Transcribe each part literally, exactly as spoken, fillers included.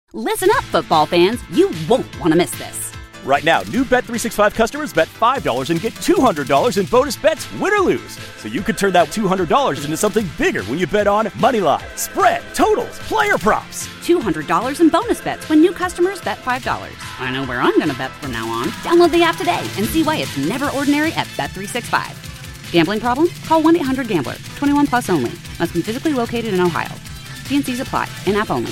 Listen up, football fans. You won't want to miss this. Right now, new Bet three sixty-five customers bet five dollars and get two hundred dollars in bonus bets, win or lose. So you could turn that two hundred dollars into something bigger when you bet on money line, spread, totals, player props. two hundred dollars in bonus bets when new customers bet five dollars. I know where I'm going to bet from now on. Download the app today and see why it's never ordinary at Bet three sixty-five. Gambling problem? Call one eight hundred gambler. twenty-one plus only. Must be physically located in Ohio. T and C's apply. In-app only.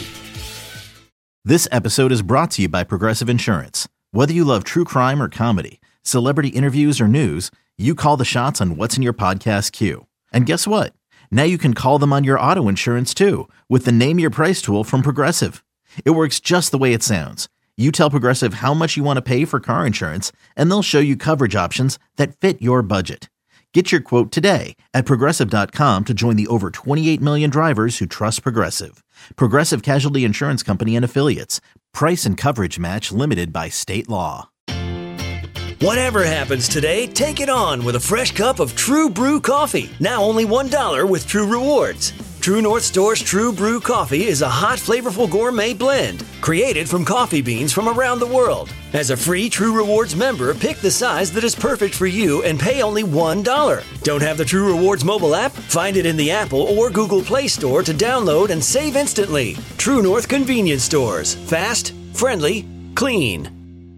This episode is brought to you by Progressive Insurance. Whether you love true crime or comedy, celebrity interviews or news, you call the shots on what's in your podcast queue. And guess what? Now you can call them on your auto insurance too with the Name Your Price tool from Progressive. It works just the way it sounds. You tell Progressive how much you want to pay for car insurance, and they'll show you coverage options that fit your budget. Get your quote today at Progressive dot com to join the over twenty-eight million drivers who trust Progressive. Progressive Casualty Insurance Company and Affiliates. Price and coverage match limited by state law. Whatever happens today, take it on with a fresh cup of True Brew coffee. Now only one dollar with True Rewards. True North Store's True Brew coffee is a hot, flavorful gourmet blend created from coffee beans from around the world. As a free True Rewards member, pick the size that is perfect for you and pay only one dollar. Don't have the True Rewards mobile app? Find it in the Apple or Google Play Store to download and save instantly. True North Convenience Stores. Fast, friendly, clean.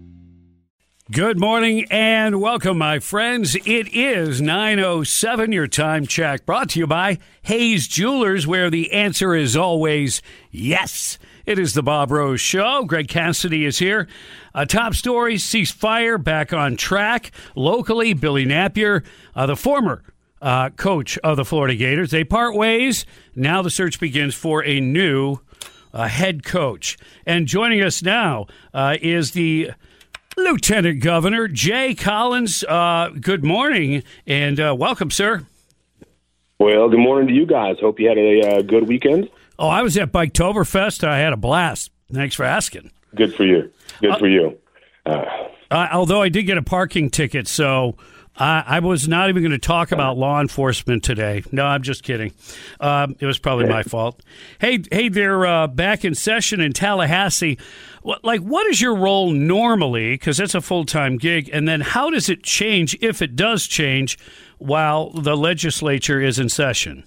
Good morning and welcome, my friends. It is nine oh seven, your time check, brought to you by Hayes Jewelers, where the answer is always yes. It is the Bob Rose Show. Greg Cassidy is here. Uh, top stories, ceasefire back on track. Locally, Billy Napier, uh, the former uh, coach of the Florida Gators, they part ways. Now the search begins for a new uh, head coach. And joining us now uh, is the Lieutenant Governor Jay Collins. Uh, good morning and uh, welcome, sir. Well, good morning to you guys. Hope you had a uh, good weekend. Oh, I was at Biketoberfest. I had a blast. Thanks for asking. Good for you. Good uh, for you. Uh, uh, although I did get a parking ticket, so I, I was not even going to talk about law enforcement today. No, I'm just kidding. Um, it was probably my fault. Hey, hey, they're uh, back in session in Tallahassee. Like, what is your role normally? Because that's a full-time gig. And then how does it change, if it does change, while the legislature is in session?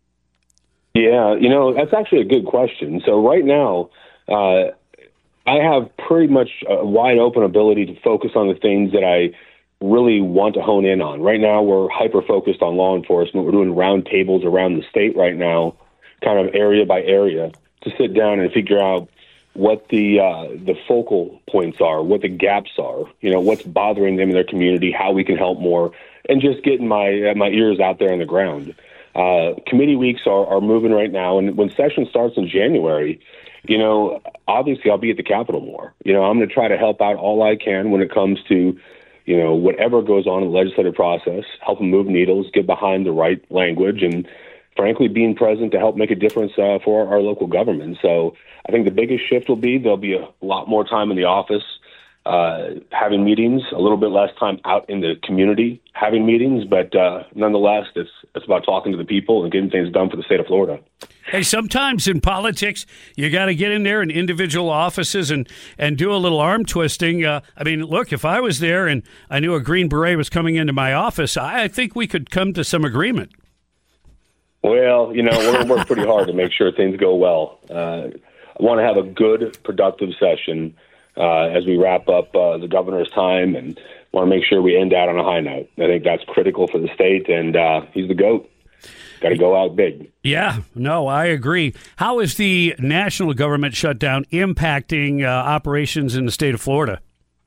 Yeah, you know, that's actually a good question. So right now, uh, I have pretty much a wide open ability to focus on the things that I really want to hone in on. Right now, we're hyper-focused on law enforcement. We're doing roundtables around the state right now, kind of area by area, to sit down and figure out what the uh, the focal points are, what the gaps are, you know, what's bothering them in their community, how we can help more, and just getting my uh, my ears out there on the ground. Uh, committee weeks are, are moving right now, and when session starts in January, you know, obviously I'll be at the Capitol more. You know, I'm going to try to help out all I can when it comes to, you know, whatever goes on in the legislative process, help them move needles, get behind the right language, and frankly, being present to help make a difference uh, for our, our local government. So I think the biggest shift will be there'll be a lot more time in the office uh, having meetings, a little bit less time out in the community having meetings, but uh, nonetheless, it's it's about talking to the people and getting things done for the state of Florida. Hey, sometimes in politics, you got to get in there in individual offices and, and do a little arm twisting. Uh, I mean, look, if I was there and I knew a Green Beret was coming into my office, I, I think we could come to some agreement. Well, you know, we're going to work pretty hard to make sure things go well. Uh, I want to have a good, productive session uh, as we wrap up uh, the governor's time, and want to make sure we end out on a high note. I think that's critical for the state, and uh, he's the GOAT. Got to go out big. Yeah, no, I agree. How is the national government shutdown impacting uh, operations in the state of Florida?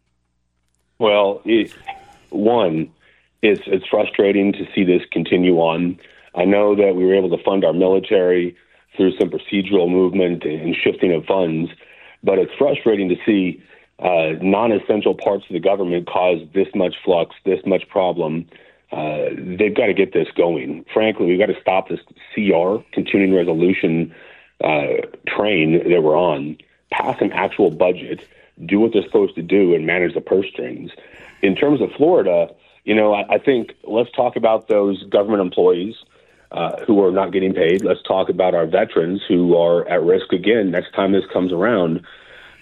Well, it, one, it's, it's frustrating to see this continue on. I know that we were able to fund our military through some procedural movement and shifting of funds, but it's frustrating to see uh, non-essential parts of the government cause this much flux, this much problem. Uh, they've got to get this going. Frankly, we've got to stop this C R, continuing resolution uh, train that we're on, pass an actual budget, do what they're supposed to do, and manage the purse strings. In terms of Florida, you know, I, I think let's talk about those government employees uh, who are not getting paid. Let's talk about our veterans who are at risk again next time this comes around.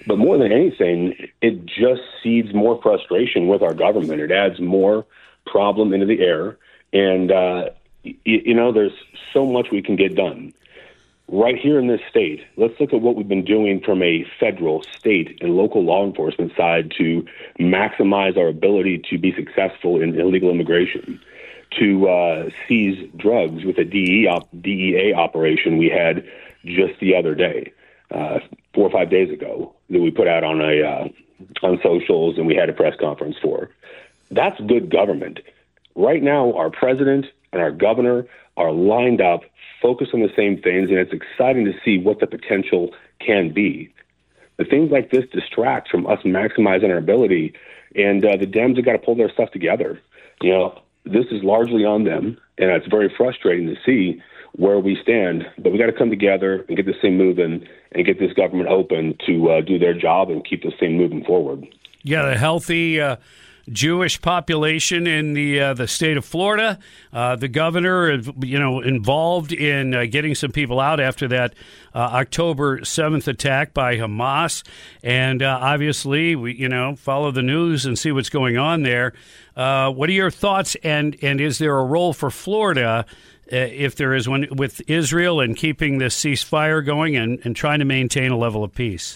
But more than anything, it just seeds more frustration with our government. It adds more problem into the air. And, uh, y- you know, there's so much we can get done. Right here in this state, let's look at what we've been doing from a federal, state, and local law enforcement side to maximize our ability to be successful in illegal immigration, to uh, seize drugs with a D E op- D E A operation we had just the other day, uh, four or five days ago, that we put out on a uh, on socials and we had a press conference for. That's good government. Right now, our president and our governor are lined up, focused on the same things, and it's exciting to see what the potential can be. The things like this distract from us maximizing our ability, and uh, the Dems have got to pull their stuff together. You know, this is largely on them, and it's very frustrating to see where we stand, but we got to come together and get this thing moving and get this government open to uh, do their job and keep this thing moving forward. You got a healthy uh, Jewish population in the uh, the state of Florida. Uh, the governor, you know, involved in uh, getting some people out after that uh, October seventh attack by Hamas, and uh, obviously, we you know follow the news and see what's going on there. Uh, what are your thoughts? And and is there a role for Florida, uh, if there is one, with Israel and keeping this ceasefire going and, and trying to maintain a level of peace?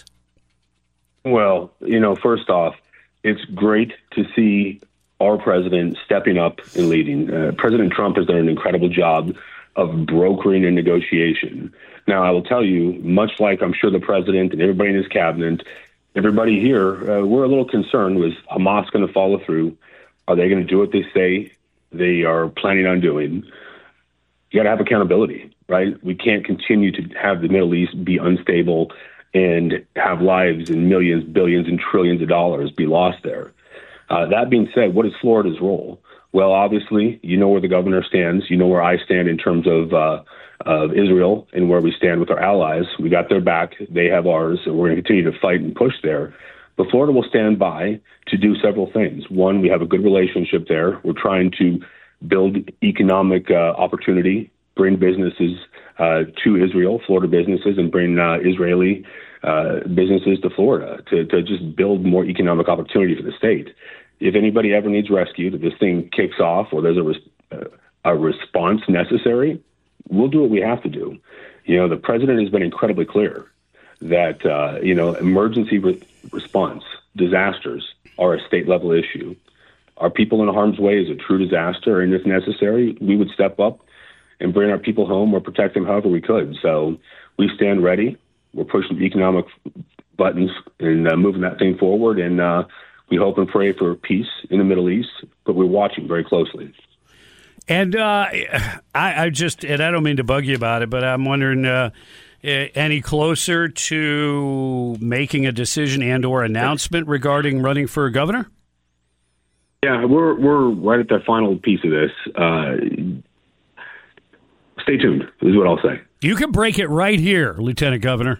Well, you know, first off, it's great to see our president stepping up and leading. Uh, President Trump has done an incredible job of brokering a negotiation. Now, I will tell you, much like I'm sure the president and everybody in his cabinet, everybody here, uh, we're a little concerned. Was Hamas going to follow through? Are they going to do what they say they are planning on doing? You got to have accountability, right? We can't continue to have the Middle East be unstable and have lives and millions, billions, and trillions of dollars be lost there. Uh, that being said, what is Florida's role? Well, obviously, you know where the governor stands. You know where I stand in terms of uh, of Israel and where we stand with our allies. We got their back. They have ours. And we're going to continue to fight and push there. But Florida will stand by to do several things. One, we have a good relationship there. We're trying to build economic uh, opportunity, bring businesses uh, to Israel, Florida businesses, and bring uh, Israeli uh, businesses to Florida to, to just build more economic opportunity for the state. If anybody ever needs rescued, if this thing kicks off or there's a, res- uh, a response necessary, we'll do what we have to do. You know, the president has been incredibly clear that, uh, you know, emergency re- response, disasters are a state-level issue. Our people in harm's way is a true disaster, and if necessary, we would step up and bring our people home or protect them however we could. So we stand ready. We're pushing economic buttons and uh, moving that thing forward, and uh, we hope and pray for peace in the Middle East, but we're watching very closely. And uh, I, I just, and I don't mean to bug you about it, but I'm wondering, uh, any closer to making a decision and or announcement regarding running for governor? Yeah, we're we're right at the final piece of this. Uh, stay tuned, is what I'll say. You can break it right here, Lieutenant Governor.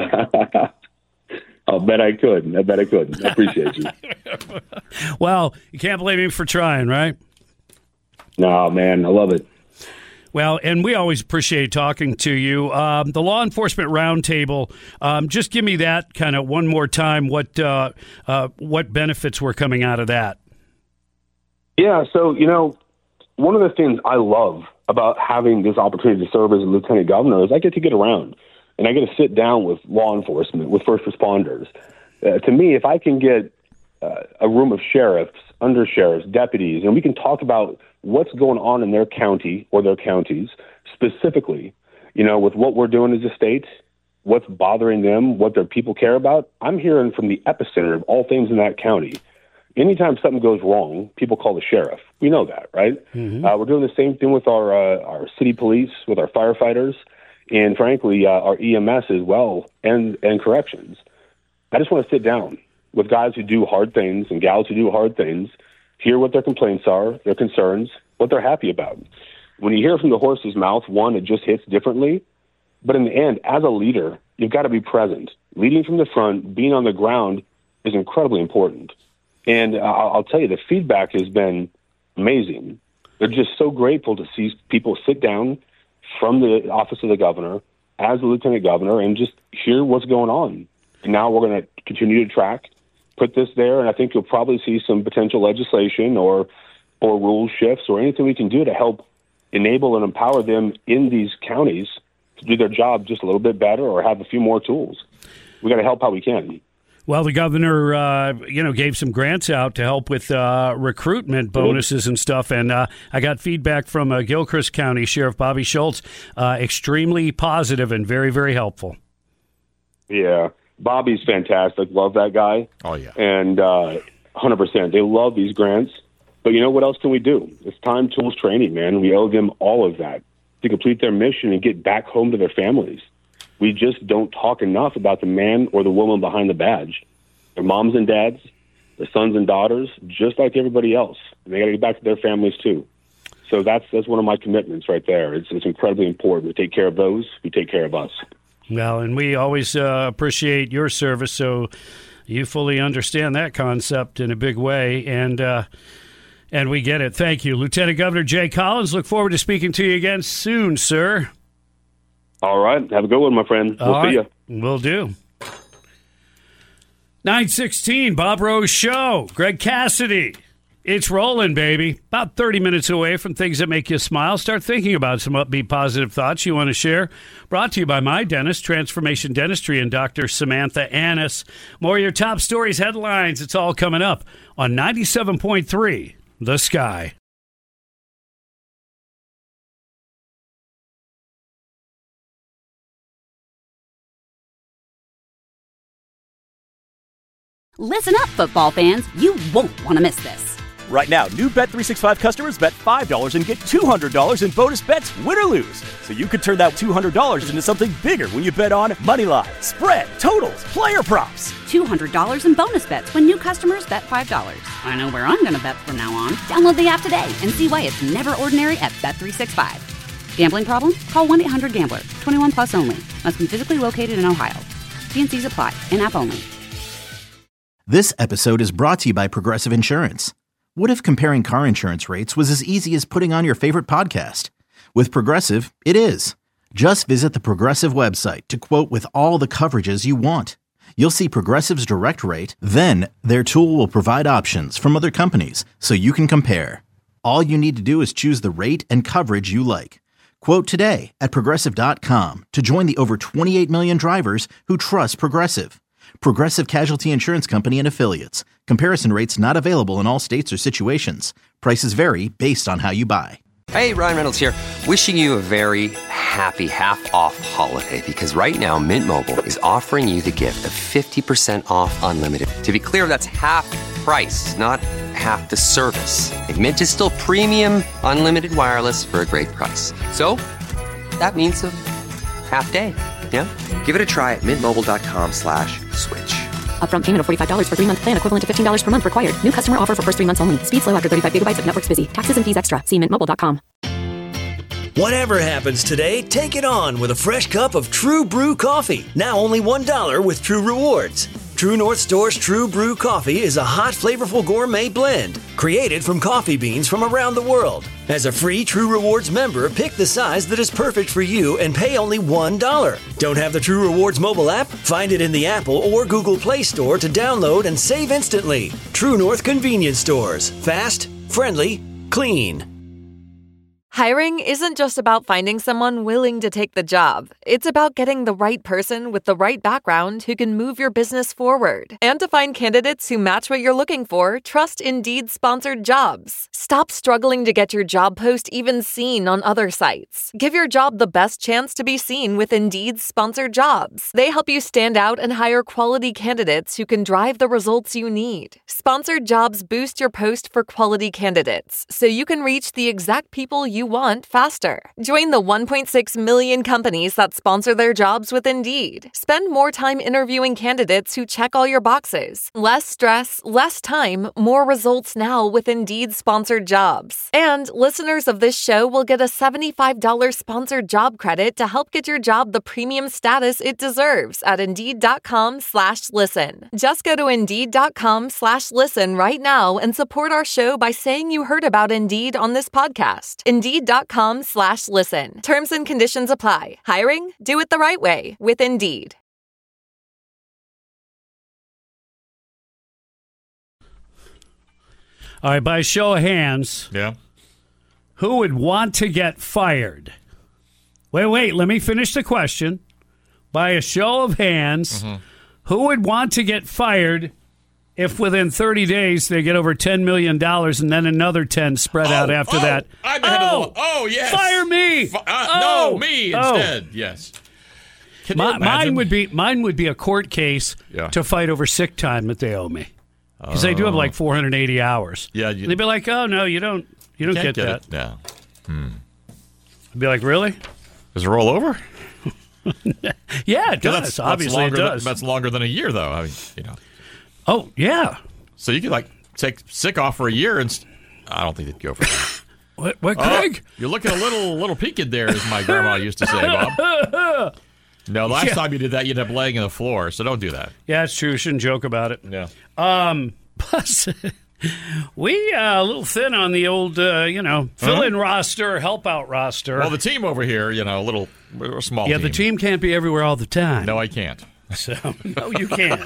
I'll bet I could. I bet I could. I appreciate you. Well, you can't blame me for trying, right? No, man, I love it. Well, and we always appreciate talking to you. Um, the Law Enforcement Roundtable, um, just give me that kind of one more time, what uh, uh, what benefits were coming out of that. Yeah, so, you know, one of the things I love about having this opportunity to serve as a lieutenant governor is I get to get around, and I get to sit down with law enforcement, with first responders. Uh, to me, if I can get uh, a room of sheriffs, undersheriffs, deputies, and we can talk about what's going on in their county or their counties specifically, you know, with what we're doing as a state, what's bothering them, what their people care about. I'm hearing from the epicenter of all things in that county. Anytime something goes wrong, people call the sheriff. We know that, right? Mm-hmm. Uh, we're doing the same thing with our uh, our city police, with our firefighters, and frankly, uh, our E M S as well, and, and corrections. I just want to sit down with guys who do hard things and gals who do hard things, hear what their complaints are, their concerns, what they're happy about. When you hear from the horse's mouth, one, it just hits differently. But in the end, as a leader, you've got to be present. Leading from the front, being on the ground is incredibly important. And uh, I'll tell you, the feedback has been amazing. They're just so grateful to see people sit down from the office of the governor as the lieutenant governor and just hear what's going on. And now we're going to continue to track, put this there, and I think you'll probably see some potential legislation or or rule shifts or anything we can do to help enable and empower them in these counties to do their job just a little bit better or have a few more tools. We got to help how we can. Well, the governor, uh, you know, gave some grants out to help with uh, recruitment bonuses and stuff, and uh, I got feedback from uh, Gilchrist County Sheriff Bobby Schultz, uh, extremely positive and very, very helpful. Yeah, Bobby's fantastic. Love that guy. Oh, yeah. And uh, one hundred percent. They love these grants. But you know what else can we do? It's time, tools, training, man. We owe them all of that to complete their mission and get back home to their families. We just don't talk enough about the man or the woman behind the badge. Their moms and dads, their sons and daughters, just like everybody else. And they got to get back to their families too. So that's that's one of my commitments right there. It's, it's incredibly important to take care of those who take care of us. Well, and we always uh, appreciate your service, so you fully understand that concept in a big way, and uh, and we get it. Thank you. Lieutenant Governor Jay Collins, look forward to speaking to you again soon, sir. All right. Have a good one, my friend. We'll All see right. you. Will do. nine sixteen, Bob Rose Show. Greg Cassidy. It's rolling, baby. About thirty minutes away from things that make you smile. Start thinking about some upbeat, positive thoughts you want to share. Brought to you by My Dentist, Transformation Dentistry, and Doctor Samantha Annis. More of your top stories, headlines. It's all coming up on ninety-seven point three, The Sky. Listen up, football fans. You won't want to miss this. Right now, new Bet three sixty-five customers bet five dollars and get two hundred dollars in bonus bets, win or lose. So you could turn that two hundred dollars into something bigger when you bet on moneyline, spread, totals, player props. two hundred dollars in bonus bets when new customers bet five dollars. I know where I'm going to bet from now on. Download the app today and see why it's never ordinary at Bet three sixty-five. Gambling problem? Call one eight hundred gambler. twenty-one plus only. Must be physically located in Ohio. T and C's apply. In-app only. This episode is brought to you by Progressive Insurance. What if comparing car insurance rates was as easy as putting on your favorite podcast? With Progressive, it is. Just visit the Progressive website to quote with all the coverages you want. You'll see Progressive's direct rate, then their tool will provide options from other companies so you can compare. All you need to do is choose the rate and coverage you like. Quote today at Progressive dot com to join the over twenty-eight million drivers who trust Progressive. Progressive Casualty Insurance Company and Affiliates. Comparison rates not available in all states or situations. Prices vary based on how you buy. Hey, Ryan Reynolds here. Wishing you a very happy half-off holiday because right now Mint Mobile is offering you the gift of fifty percent off unlimited. To be clear, that's half price, not half the service. And Mint is still premium unlimited wireless for a great price. So that means a half day. Yeah? Give it a try at mintmobile.com slash switch. Upfront payment of forty-five dollars for three-month plan equivalent to fifteen dollars per month required. New customer offer for first three months only. Speed slow after thirty-five gigabytes if network's busy. Taxes and fees extra. See mint mobile dot com. Whatever happens today, take it on with a fresh cup of True Brew coffee. Now only one dollar with True Rewards. True North Store's True Brew coffee is a hot, flavorful gourmet blend created from coffee beans from around the world. As a free True Rewards member, pick the size that is perfect for you and pay only one dollar. Don't have the True Rewards mobile app? Find it in the Apple or Google Play Store to download and save instantly. True North Convenience Stores. Fast, friendly, clean. Hiring isn't just about finding someone willing to take the job. It's about getting the right person with the right background who can move your business forward. And to find candidates who match what you're looking for, trust Indeed sponsored jobs. Stop struggling to get your job post even seen on other sites. Give your job the best chance to be seen with Indeed sponsored jobs. They help you stand out and hire quality candidates who can drive the results you need. Sponsored jobs boost your post for quality candidates, so you can reach the exact people you want faster. Join the one point six million companies that sponsor their jobs with Indeed. Spend more time interviewing candidates who check all your boxes. Less stress, less time, more results now with Indeed sponsored jobs. And listeners of this show will get a seventy-five dollars sponsored job credit to help get your job the premium status it deserves at Indeed.com slash listen. Just go to Indeed.com slash listen right now and support our show by saying you heard about Indeed on this podcast. Indeed.com slash listen. Terms and conditions apply. Hiring? Do it the right way with Indeed. All right, by a show of hands, Yeah. who would want to get fired? Wait, wait, let me finish the question. By a show of hands, Mm-hmm. who would want to get fired if within thirty days they get over ten million dollars and then another ten spread out Oh, after oh, that? I'm ahead oh, of the Oh, yes. Fire me. Fi- uh, oh, no, me oh. instead. Yes. Can you My, imagine? mine would be mine would be a court case Yeah. to fight over sick time that they owe me because they do have like four hundred eighty hours. Yeah, you- they'd be like, "Oh no, you don't, you don't Can't get, that." it. Yeah. I'd be like, "Really?" Does it roll over? Yeah, it does. That's, that's Obviously, longer it does. Than, that's longer than a year, though. I mean, you know. Oh yeah. So you could like take sick off for a year, and st- I don't think they'd go for that. What, what Oh, Craig? you're looking a little, little peaked there, as my grandma used to say, Bob. No, last Yeah. time you did that, you'd end up laying on the floor. So don't do that. Yeah, it's true. Shouldn't joke about it. Yeah. Um, plus, we uh, a little thin on the old, uh, you know, fill-in roster, help-out roster. Well, the team over here, you know, a little, we're a small. yeah, team. the team can't be everywhere all the time. No, I can't. So, no, you can't.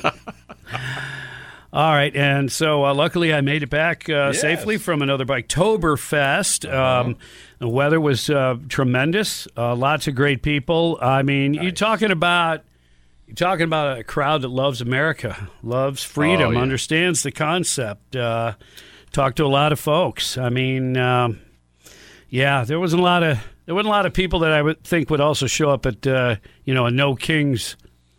All right, and so uh, luckily I made it back uh, Yes. safely from another Biketoberfest. Uh-huh. Um, the weather was uh, tremendous. Uh, lots of great people. I mean, you're talking about you're talking about a crowd that loves America, loves freedom, Oh, yeah. understands the concept. Uh, talked to a lot of folks. I mean, um, yeah, there wasn't a lot of there wasn't a lot of people that I would think would also show up at uh, you know a No Kings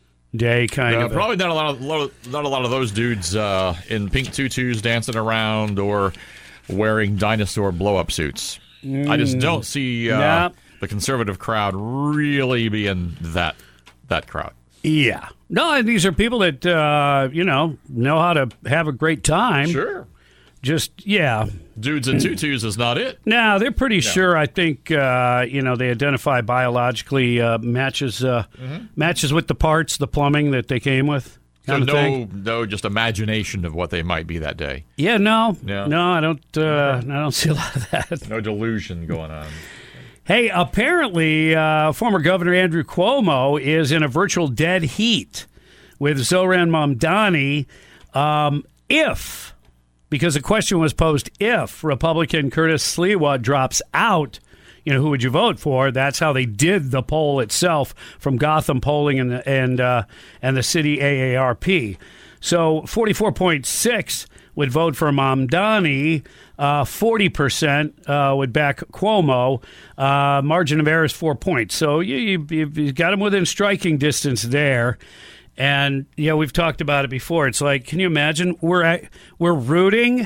Day kind Uh, of a- probably not a lot of lo- not a lot of those dudes uh, in pink tutus dancing around or wearing dinosaur blow up suits. I just don't see uh, Nah. the conservative crowd really being that that crowd. Yeah. No, and these are people that, uh, you know, know how to have a great time. Sure, Just, yeah. dudes in tutus is not it. Now, they're pretty sure, I think, uh, you know, they identify biologically uh, matches uh, matches with the parts, the plumbing that they came with. So Kind of no, thing. no, just imagination of what they might be that day. Yeah, no. Yeah. No, I don't, uh, I don't see a lot of that. No delusion going on. Hey, apparently, uh, former Governor Andrew Cuomo is in a virtual dead heat with Zoran Mamdani. Um, if, because the question was posed, if Republican Curtis Sliwa drops out, you know, who would you vote for? That's how they did the poll itself from Gotham Polling and the, and uh, and the city A A R P. So forty-four point six would vote for Mamdani. Uh, forty percent uh, would back Cuomo. Uh, margin of error is four points. So you, you, you've you've got him within striking distance there. And, yeah, we've talked about it before. It's like, can you imagine? We're at, we're rooting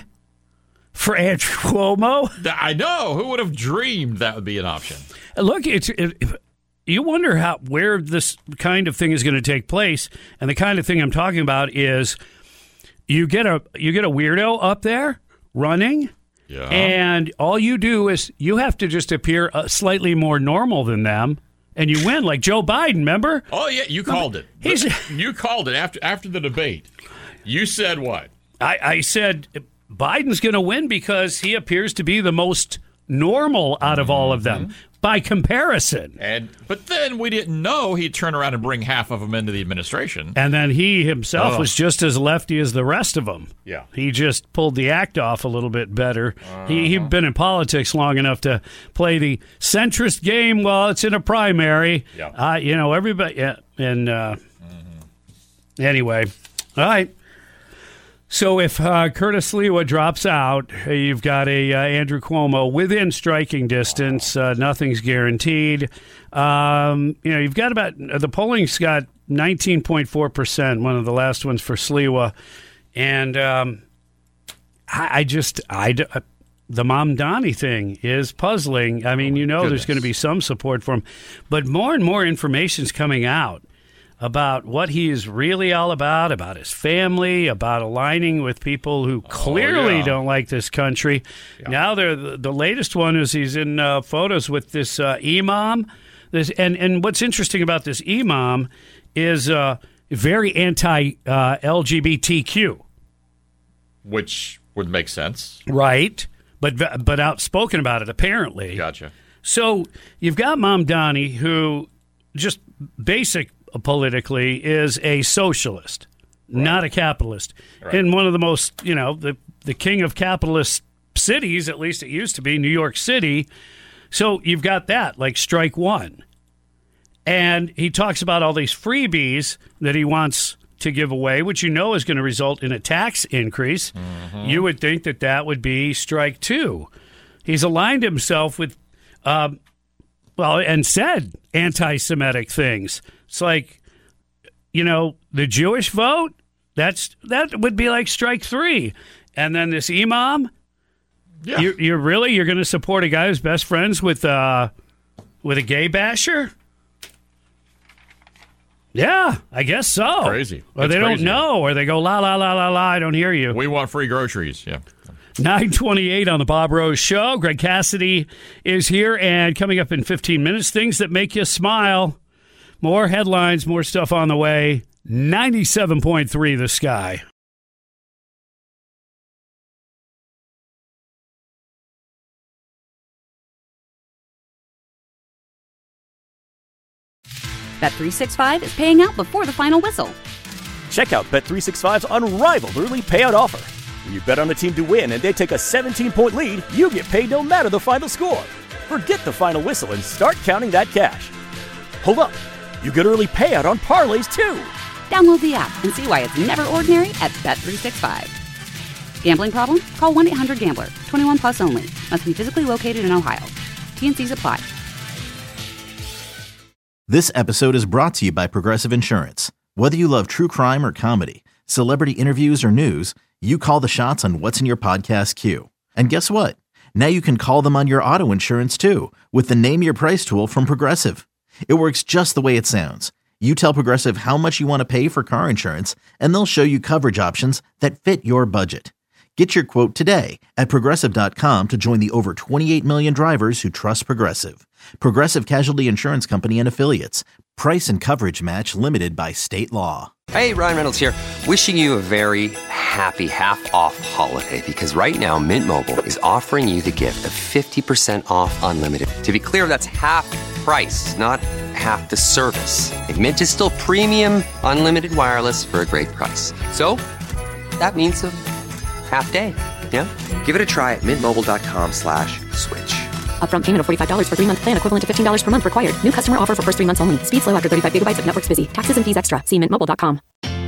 for Andrew Cuomo. Th- I know. Who would have dreamed that would be an option? Look, it's it, you wonder how where this kind of thing is going to take place, and the kind of thing I'm talking about is you get a you get a weirdo up there running, Yeah. and all you do is you have to just appear uh, slightly more normal than them, and you win, like Joe Biden. Remember? Oh yeah, you called it. He's- you called it after after the debate. You said what? I, I said Biden's going to win because he appears to be the most normal out of all of them by comparison. And but then we didn't know he'd turn around and bring half of them into the administration. And then he himself Oh. was just as lefty as the rest of them. Yeah. He just pulled the act off a little bit better. He, he'd been in politics long enough to play the centrist game while it's in a primary. Yeah. Uh, you know, everybody. Yeah, and uh, anyway, all right. So if uh, Curtis Sliwa drops out, uh, you've got a uh, Andrew Cuomo within striking distance. Uh, nothing's guaranteed. Um, you know, you've got about the polling's got nineteen point four percent. One of the last ones for Sliwa, and um, I, I just I d- uh, the Mamdani thing is puzzling. I mean, you know, there's goodness. going to be some support for him, but more and more information's coming out about what he is really all about, about his family, about aligning with people who clearly yeah. don't like this country. Now, they're, the, the latest one is he's in uh, photos with this uh, imam. This, and, and what's interesting about this imam is uh, very anti-L G B T Q. Which would make sense. Right, but but outspoken about it, apparently. Gotcha. So you've got Mamdani, who just basic politically is a socialist. right. not a capitalist. Right. In one of the most, you know, the, the king of capitalist cities, at least it used to be, New York City. So you've got that, like strike one. And he talks about all these freebies that he wants to give away, which you know is going to result in a tax increase. Mm-hmm. You would think that that would be strike two. He's aligned himself with, um, well, and said anti-Semitic things. It's like, you know, the Jewish vote, that's that would be like strike three. And then this imam, yeah. you're, you're really, you're going to support a guy who's best friends with, uh, with a gay basher? Yeah, I guess so. Crazy. Or it's they crazy. don't know, or they go, la, la, la, la, la, I don't hear you. We want free groceries, yeah. nine twenty-eight on the Bob Rose Show. Greg Cassidy is here, and coming up in fifteen minutes, things that make you smile. More headlines, more stuff on the way. ninety-seven point three The Sky. Bet three sixty-five is paying out before the final whistle. Check out Bet three sixty-five's unrivaled early payout offer. When you bet on a team to win and they take a seventeen-point lead, you get paid no matter the final score. Forget the final whistle and start counting that cash. Hold up. You get early payout on parlays, too. Download the app and see why it's never ordinary at Bet three sixty-five. Gambling problem? Call one eight hundred gambler. twenty-one plus only. Must be physically located in Ohio. T and C's apply. This episode is brought to you by Progressive Insurance. Whether you love true crime or comedy, celebrity interviews or news, you call the shots on what's in your podcast queue. And guess what? Now you can call them on your auto insurance too with the Name Your Price tool from Progressive. It works just the way it sounds. You tell Progressive how much you want to pay for car insurance, and they'll show you coverage options that fit your budget. Get your quote today at Progressive dot com to join the over twenty-eight million drivers who trust Progressive. Progressive Casualty Insurance Company and Affiliates. Price and coverage match limited by state law. Hey, Ryan Reynolds here. Wishing you a very happy half-off holiday because right now Mint Mobile is offering you the gift of fifty percent off unlimited. To be clear, that's half price, not half the service. Like Mint is still premium unlimited wireless for a great price. So that means a half day. Yeah? Give it a try at mintmobile.com slash switch. Upfront payment of forty-five dollars for three-month plan equivalent to fifteen dollars per month required. New customer offer for first three months only. Speed slow after thirty-five gigabytes if network's busy. Taxes and fees extra. See mint mobile dot com.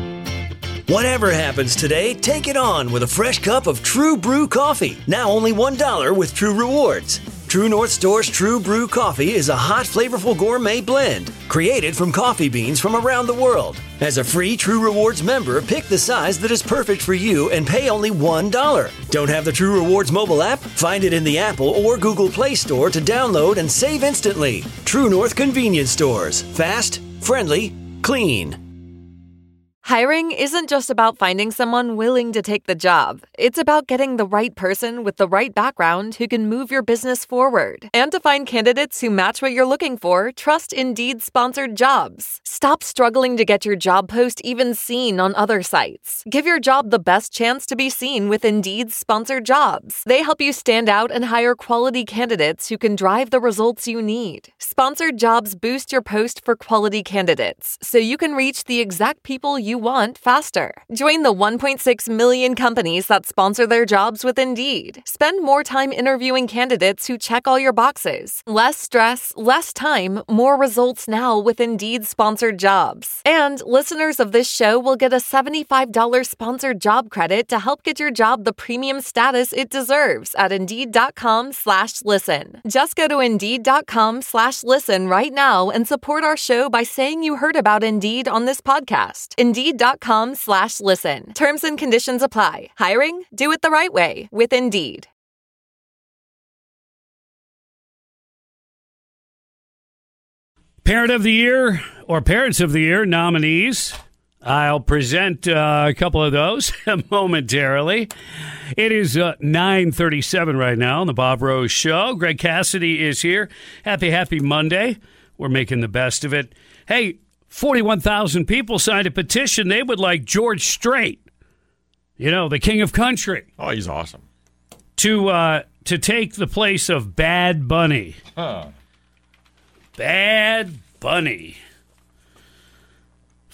Whatever happens today, take it on with a fresh cup of True Brew coffee. Now only one dollar with True Rewards. True North Store's True Brew coffee is a hot, flavorful gourmet blend created from coffee beans from around the world. As a free True Rewards member, pick the size that is perfect for you and pay only one dollar. Don't have the True Rewards mobile app? Find it in the Apple or Google Play Store to download and save instantly. True North Convenience Stores. Fast, friendly, clean. Hiring isn't just about finding someone willing to take the job. It's about getting the right person with the right background who can move your business forward. And to find candidates who match what you're looking for, trust Indeed sponsored jobs. Stop struggling to get your job post even seen on other sites. Give your job the best chance to be seen with Indeed sponsored jobs. They help you stand out and hire quality candidates who can drive the results you need. Sponsored jobs boost your post for quality candidates, so you can reach the exact people you want faster. Join the one point six million companies that sponsor their jobs with Indeed. Spend more time interviewing candidates who check all your boxes. Less stress, less time, more results now with Indeed sponsored jobs. And listeners of this show will get a seventy-five dollars sponsored job credit to help get your job the premium status it deserves at Indeed.com slash listen. Just go to Indeed.com slash listen right now and support our show by saying you heard about Indeed on this podcast. Indeed.com slash listen. Terms and conditions apply. Hiring? Do it the right way with Indeed. Parent of the Year or Parents of the Year nominees. I'll present uh, a couple of those momentarily. It is uh, nine thirty-seven right now on the Bob Rose Show. Greg Cassidy is here. Happy, happy Monday. We're making the best of it. Hey, forty-one thousand people signed a petition. They would like George Strait, you know, the king of country. Oh, he's awesome. To uh, to take the place of Bad Bunny. Huh. Bad Bunny.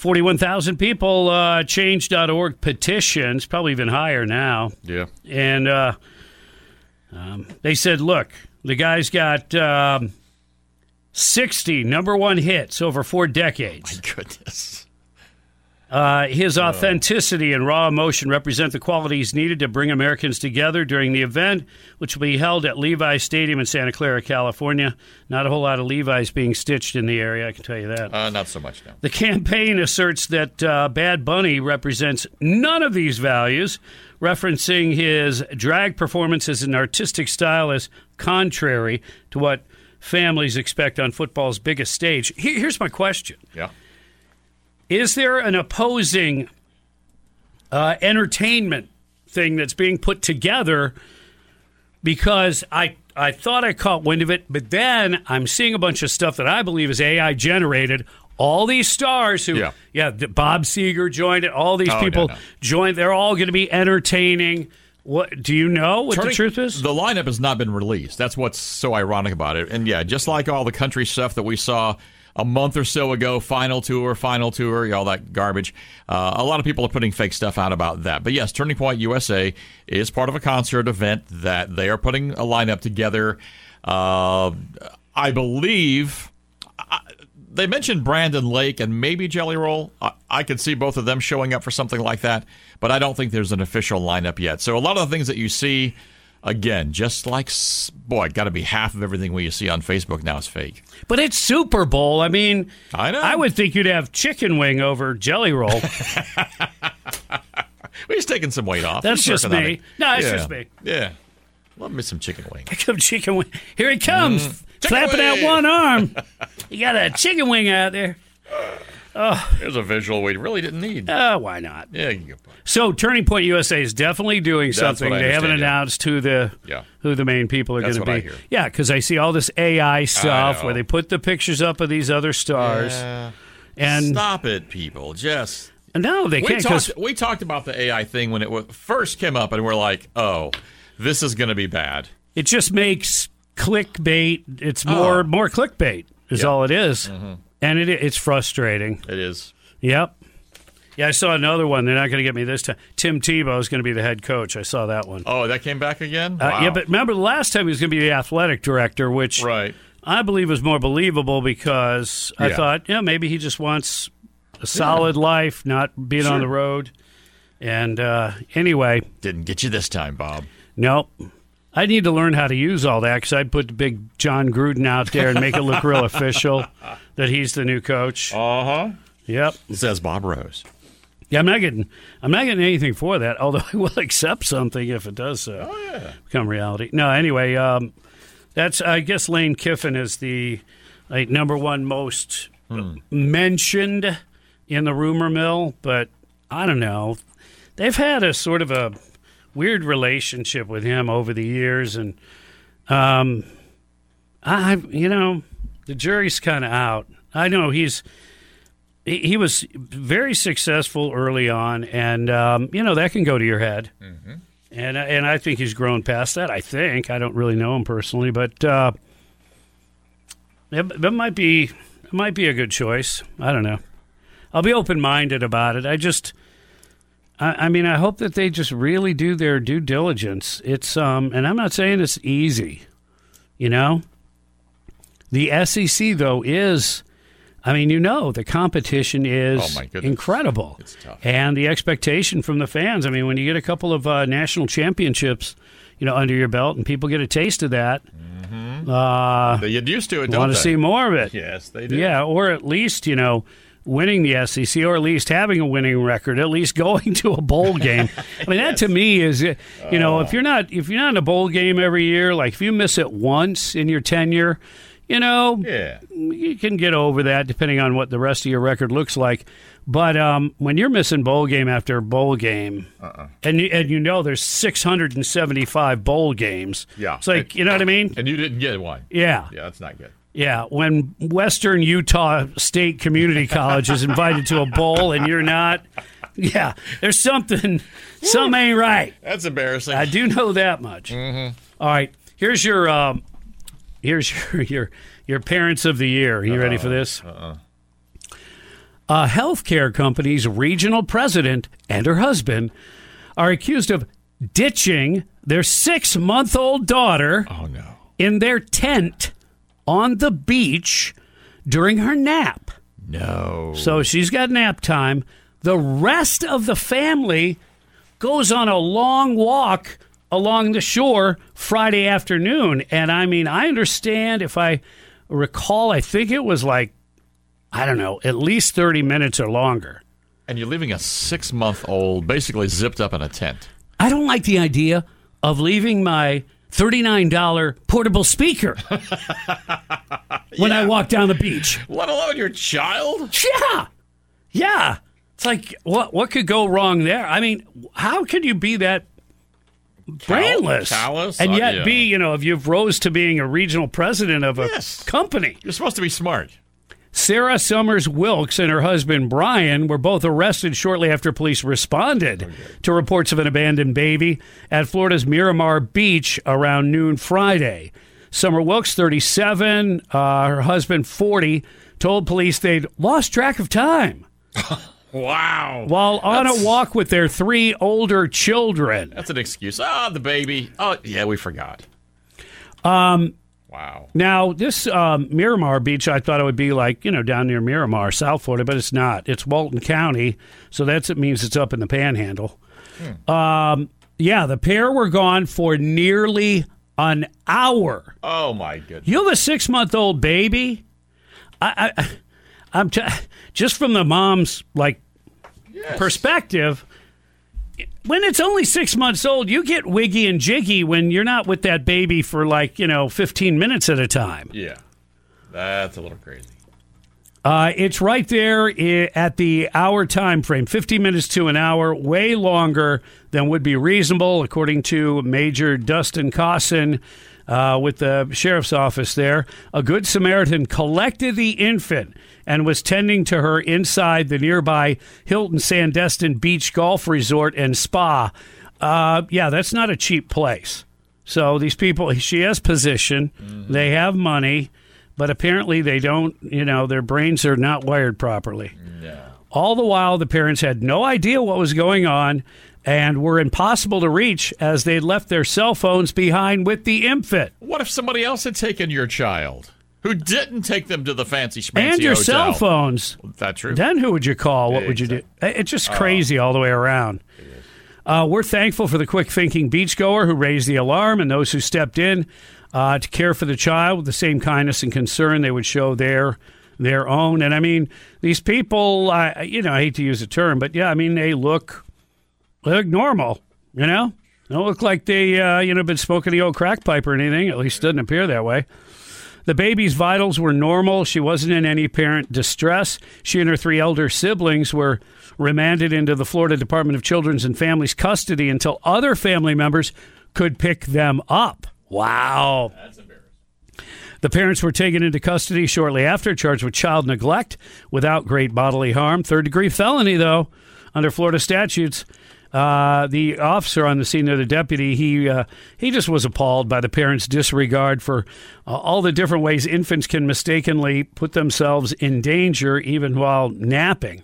forty-one thousand people, uh, change dot org petitions, probably even higher now. Yeah. And uh, um, they said, look, the guy's got um, sixty number one hits over four decades. My goodness. Uh, his authenticity and raw emotion represent the qualities needed to bring Americans together during the event, which will be held at Levi's Stadium in Santa Clara, California. Not a whole lot of Levi's being stitched in the area, I can tell you that. Uh, not so much now. The campaign asserts that uh, Bad Bunny represents none of these values, referencing his drag performance as an artistic style as contrary to what families expect on football's biggest stage. Here, here's my question. Yeah. Is there an opposing uh, entertainment thing that's being put together? Because I, I thought I caught wind of it, but then I'm seeing a bunch of stuff that I believe is A I generated. All these stars who, yeah, yeah Bob Seger joined it. All these oh, people no, no. joined. They're all going to be entertaining. What do you know what Turning, the truth is? The lineup has not been released. That's what's so ironic about it. And yeah, just like all the country stuff that we saw a month or so ago, final tour, final tour, all that garbage. Uh, a lot of people are putting fake stuff out about that. But yes, Turning Point U S A is part of a concert event that they are putting a lineup together. Uh, I believe I, they mentioned Brandon Lake and maybe Jelly Roll. I, I could see both of them showing up for something like that, but I don't think there's an official lineup yet. So a lot of the things that you see, again, just like, boy, got to be half of everything we see on Facebook now is fake. But it's Super Bowl. I mean, I know. I would think you'd have chicken wing over Jelly Roll. He's taking some weight off. That's He's just working on me. it. No, it's yeah. just me. Yeah. Love me some chicken wing. Here comes chicken wing. Here he comes, Mm. flapping wing. out one arm. You got a chicken wing out there. Oh, there's a visual we really didn't need. Uh, why not? Yeah, you can go. So Turning Point U S A is definitely doing That's something. what I They haven't understand, yeah. announced who the Yeah. who the main people are going That's to what be. I hear. Yeah, because I see all this A I stuff know. where they put the pictures up of these other stars. Yeah. And Stop it, people. Just no, they we can't. 'cause- talked, we talked about the A I thing when it wa- first came up, and we're like, oh, this is going to be bad. It just makes clickbait. It's more Oh. more clickbait is Yep. all it is. Mhm. And it it's frustrating. It is. Yep. Yeah, I saw another one. They're not going to get me this time. Tim Tebow is going to be the head coach. I saw that one. Oh, that came back again? Uh, Wow. yeah, but remember the last time he was going to be the athletic director, which right. I believe was more believable because I Yeah. thought, yeah, maybe he just wants a solid life, not being Sure. on the road. And uh, anyway. Didn't get you this time, Bob. Nope. I need to learn how to use all that because I'd put the big John Gruden out there and make it look real official that he's the new coach. Uh-huh. Yep. Says Bob Rose. Yeah, I'm not getting I'm not getting anything for that, although I will accept something if it does uh, Oh, yeah. become reality. No, anyway, um, that's I guess Lane Kiffin is the like, number one most Hmm. mentioned in the rumor mill, but I don't know. They've had a sort of a weird relationship with him over the years, and um, I, you know, the jury's kind of out. I know he's he, he was very successful early on, and um, you know that can go to your head. Mm-hmm. And and I think he's grown past that. I think I don't really know him personally, but uh, it, that might be it might be a good choice. I don't know. I'll be open minded about it. I just. I mean, I hope that they just really do their due diligence. It's um, and I'm not saying it's easy, you know. The S E C though is, I mean, you know, the competition is Oh, my goodness. incredible, It's tough. and the expectation from the fans. I mean, when you get a couple of uh, national championships, you know, under your belt, and people get a taste of that, Mm-hmm. uh, They get used to it, don't want they? to see more of it. Yes, they do. Yeah, or at least, you know, winning the S E C, or at least having a winning record, at least going to a bowl game. I mean, that to me is, you know, if you're not if you're not in a bowl game every year, like if you miss it once in your tenure, you know, Yeah. you can get over that depending on what the rest of your record looks like. But um, when you're missing bowl game after bowl game, Uh-uh. and you, and you know there's six hundred seventy-five bowl games, Yeah. it's like, you know what I mean? And you didn't get one. Yeah. Yeah, that's not good. Yeah, when Western Utah State Community College is invited to a bowl and you're not, yeah, there's something, something ain't right. That's embarrassing. I do know that much. Mm-hmm. All right, here's your, um, here's your your your parents of the year. Are you ready for this? Uh-uh. A healthcare company's regional president and her husband are accused of ditching their six-month-old daughter oh, no. in their tent on the beach during her nap. No. So she's got nap time. The rest of the family goes on a long walk along the shore Friday afternoon. And, I mean, I understand, if I recall, I think it was like, I don't know, at least thirty minutes or longer. And you're leaving a six-month-old basically zipped up in a tent. I don't like the idea of leaving my thirty-nine dollars portable speaker when yeah. I walk down the beach. Let alone your child? Yeah. Yeah. It's like, what what could go wrong there? I mean, how can you be that brainless? Callous? And Uh, yet yeah. be, you know, if you've rose to being a regional president of a Yes. company. You're supposed to be smart. Sarah Summers Wilkes and her husband Brian were both arrested shortly after police responded okay. to reports of an abandoned baby at Florida's Miramar Beach around noon Friday. Summer Wilkes, thirty-seven, uh, her husband, forty, told police they'd lost track of time. Wow. While on That's... a walk with their three older children. That's an excuse. Ah, the baby. Oh, yeah, we forgot. Um... Wow. Now, this um, Miramar Beach, I thought it would be like, you know, down near Miramar, South Florida, but it's not. It's Walton County, so that's it means it's up in the Panhandle. Hmm. Um, yeah, the pair were gone for nearly an hour. Oh, my goodness. You have a six-month-old baby? I, I, I'm t- just from the mom's, like, yes. perspective. When it's only six months old, you get wiggy and jiggy when you're not with that baby for, like, you know, fifteen minutes at a time. Yeah. That's a little crazy. Uh, it's right there I- at the hour time frame, fifteen minutes to an hour, way longer than would be reasonable, according to Major Dustin Cosson uh, with the sheriff's office there. A Good Samaritan collected the infant and was tending to her inside the nearby Hilton Sandestin Beach Golf Resort and Spa. Uh, yeah, that's not a cheap place. So these people, she has position, mm-hmm. they have money, but apparently they don't, you know, their brains are not wired properly. No. All the while, the parents had no idea what was going on and were impossible to reach as they left their cell phones behind with the infant. What if somebody else had taken your child? Who didn't take them to the fancy schmancy And your hotel. cell phones. That's true. Then who would you call? What Yeah, would you do? exactly. It's just crazy uh, all the way around. Uh, we're thankful for the quick-thinking beachgoer who raised the alarm and those who stepped in uh, to care for the child with the same kindness and concern they would show their their own. And, I mean, these people, uh, you know, I hate to use the term, but, yeah, I mean, they look, they look normal, you know? They don't look like they, uh, you know, been smoking the old crack pipe or anything. At least it doesn't appear that way. The baby's vitals were normal. She wasn't in any apparent distress. She and her three elder siblings were remanded into the Florida Department of Children's and Families custody until other family members could pick them up. Wow. That's embarrassing. The parents were taken into custody shortly after, charged with child neglect without great bodily harm. Third-degree felony, though, under Florida statutes. Uh, the officer on the scene there, the deputy, he uh, he just was appalled by the parents' disregard for uh, all the different ways infants can mistakenly put themselves in danger even while napping.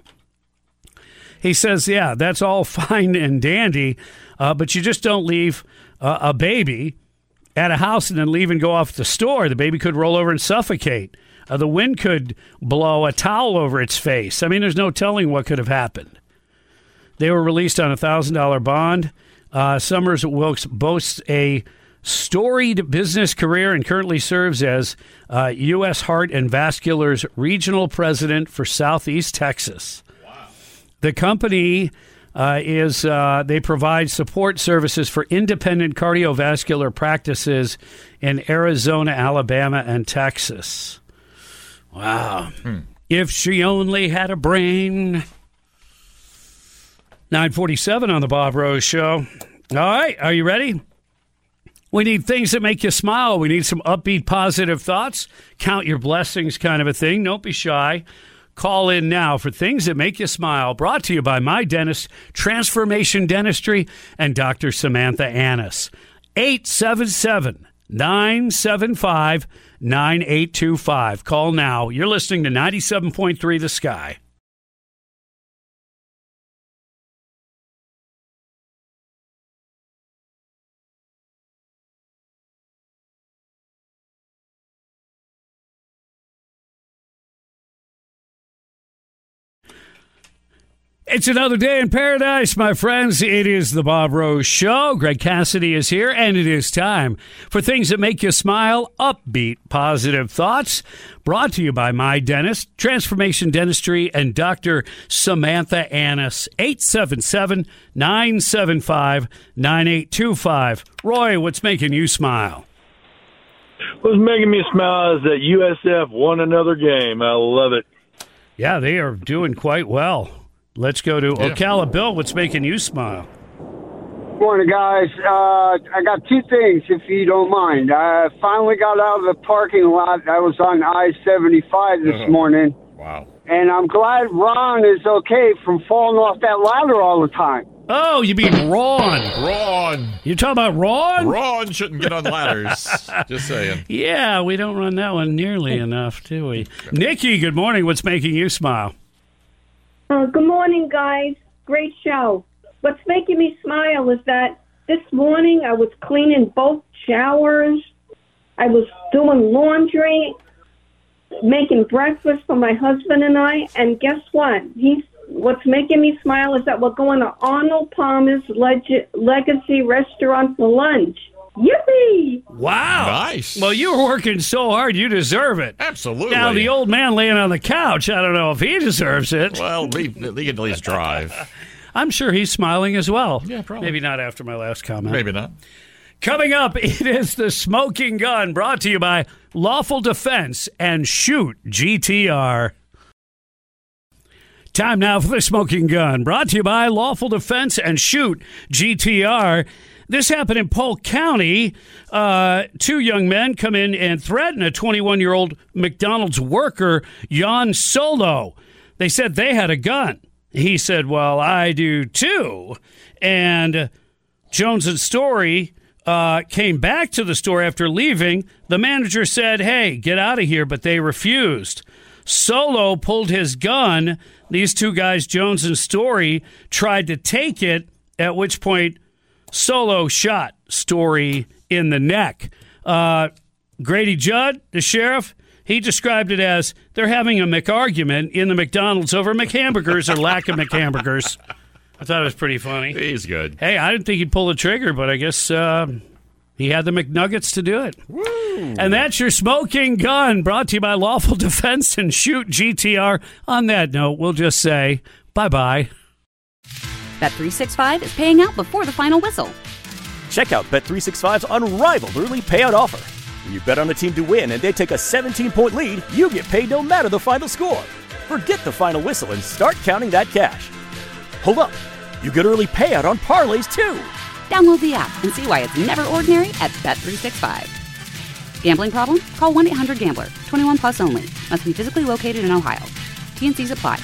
He says, yeah, that's all fine and dandy, uh, but you just don't leave uh, a baby at a house and then leave and go off to the store. The baby could roll over and suffocate. Uh, the wind could blow a towel over its face. I mean, there's no telling what could have happened. They were released on a one thousand dollars bond. Uh, Summers Wilkes boasts a storied business career and currently serves as uh, U S Heart and Vascular's regional president for Southeast Texas. Wow. The company uh, is, uh, they provide support services for independent cardiovascular practices in Arizona, Alabama, and Texas. Wow. Hmm. If she only had a brain. nine forty-seven on the Bob Rose Show. All right, are you ready? We need things that make you smile. We need some upbeat, positive thoughts. Count your blessings kind of a thing. Don't be shy. Call in now for things that make you smile. Brought to you by My Dentist, Transformation Dentistry, and Doctor Samantha Annis. eight seven seven, nine seven five, nine eight two five. Call now. You're listening to ninety-seven point three The Sky. It's another day in paradise, my friends. It is the Bob Rose Show. Greg Cassidy is here, and it is time for things that make you smile, upbeat, positive thoughts. Brought to you by My Dentist, Transformation Dentistry, and Doctor Samantha Annis. eight seven seven, nine seven five, nine eight two five. Roy, what's making you smile? What's making me smile is that U S F won another game. I love it. Yeah, they are doing quite well. Let's go to yeah. Ocala. Bill, what's making you smile? Morning, guys. Uh, I got two things, if you don't mind. I finally got out of the parking lot. I was on I seventy-five this uh-huh. morning. Wow. And I'm glad Ron is okay from falling off that ladder all the time. Oh, you mean Ron. Ron. You talking about Ron? Ron shouldn't get on ladders. Just saying. Yeah, we don't run that one nearly enough, do we? Nikki, good morning. What's making you smile? Uh, good morning, guys. Great show. What's making me smile is that this morning I was cleaning both showers. I was doing laundry, making breakfast for my husband and I, and guess what? He's What's making me smile is that we're going to Arnold Palmer's Leg- Legacy Restaurant for lunch. Yippee! Wow. Nice. Well, you were working so hard, you deserve it. Absolutely. Now, the old man laying on the couch, I don't know if he deserves it. Well, he, he can at least drive. I'm sure he's smiling as well. Yeah, probably. Maybe not after my last comment. Maybe not. Coming up, it is the Smoking Gun, brought to you by Lawful Defense and Shoot G T R. Time now for the Smoking Gun, brought to you by Lawful Defense and Shoot G T R. This happened in Polk County. Uh, two young men come in and threaten a twenty-one-year-old McDonald's worker, Jan Solo. They said they had a gun. He said, well, I do too. And Jones and Story uh, came back to the store after leaving. The manager said, hey, get out of here, but they refused. Solo pulled his gun. These two guys, Jones and Story, tried to take it, at which point Solo shot Story in the neck. Uh, Grady Judd, the sheriff, he described it as they're having a McArgument in the McDonald's over McHamburgers or lack of McHamburgers. I thought it was pretty funny. He's good. Hey, I didn't think he'd pull the trigger, but I guess uh, he had the McNuggets to do it. Woo. And that's your Smoking Gun, brought to you by Lawful Defense and Shoot G T R. On that note, we'll just say bye-bye. Bet three sixty-five is paying out before the final whistle. Check out Bet three sixty-five's unrivaled early payout offer. When you bet on a team to win and they take a seventeen-point lead, you get paid no matter the final score. Forget the final whistle and start counting that cash. Hold up. You get early payout on parlays, too. Download the app and see why it's never ordinary at Bet three sixty-five. Gambling problem? Call one eight hundred gambler. twenty-one plus only. Must be physically located in Ohio. T and C's apply.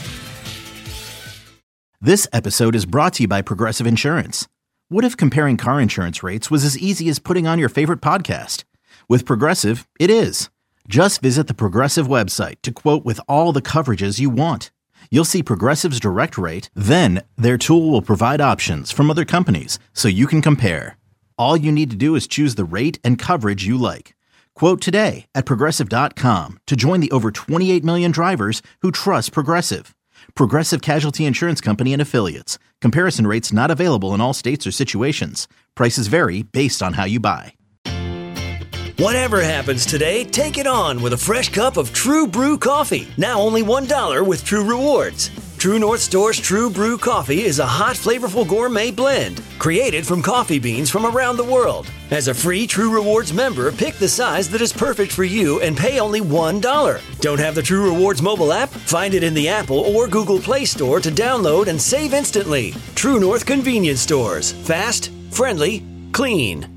This episode is brought to you by Progressive Insurance. What if comparing car insurance rates was as easy as putting on your favorite podcast? With Progressive, it is. Just visit the Progressive website to quote with all the coverages you want. You'll see Progressive's direct rate, then their tool will provide options from other companies so you can compare. All you need to do is choose the rate and coverage you like. Quote today at Progressive dot com to join the over twenty-eight million drivers who trust Progressive. Progressive Casualty Insurance Company and Affiliates. Comparison rates not available in all states or situations. Prices vary based on how you buy. Whatever happens today, take it on with a fresh cup of True Brew coffee. Now only one dollar with True Rewards. True North Store's True Brew coffee is a hot, flavorful gourmet blend created from coffee beans from around the world. As a free True Rewards member, pick the size that is perfect for you and pay only one dollar. Don't have the True Rewards mobile app? Find it in the Apple or Google Play Store to download and save instantly. True North Convenience Stores. Fast, friendly, clean.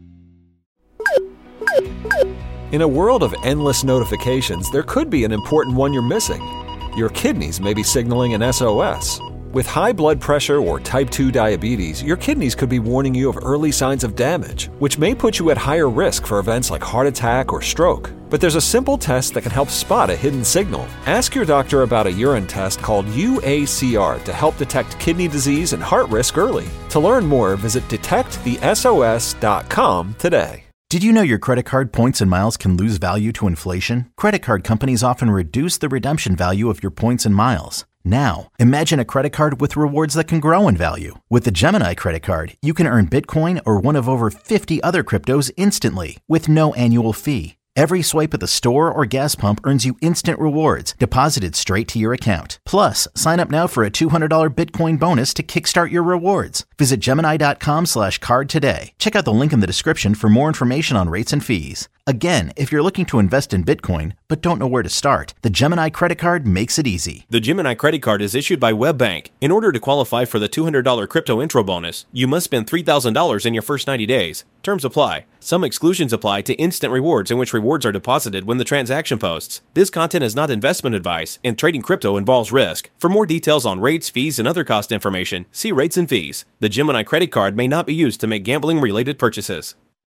In a world of endless notifications, there could be an important one you're missing. Your kidneys may be signaling an S O S. With high blood pressure or type two diabetes, your kidneys could be warning you of early signs of damage, which may put you at higher risk for events like heart attack or stroke. But there's a simple test that can help spot a hidden signal. Ask your doctor about a urine test called U A C R to help detect kidney disease and heart risk early. To learn more, visit detect the S O S dot com today. Did you know your credit card points and miles can lose value to inflation? Credit card companies often reduce the redemption value of your points and miles. Now, imagine a credit card with rewards that can grow in value. With the Gemini credit card, you can earn Bitcoin or one of over fifty other cryptos instantly with no annual fee. Every swipe at the store or gas pump earns you instant rewards deposited straight to your account. Plus, sign up now for a two hundred dollars Bitcoin bonus to kickstart your rewards. Visit Gemini.com slash card today. Check out the link in the description for more information on rates and fees. Again, if you're looking to invest in Bitcoin but don't know where to start, the Gemini credit card makes it easy. The Gemini credit card is issued by WebBank. In order to qualify for the two hundred dollars crypto intro bonus, you must spend three thousand dollars in your first ninety days. Terms apply. Some exclusions apply to instant rewards in which rewards are deposited when the transaction posts. This content is not investment advice, and trading crypto involves risk. For more details on rates, fees, and other cost information, see rates and fees. The Gemini credit card may not be used to make gambling-related purchases.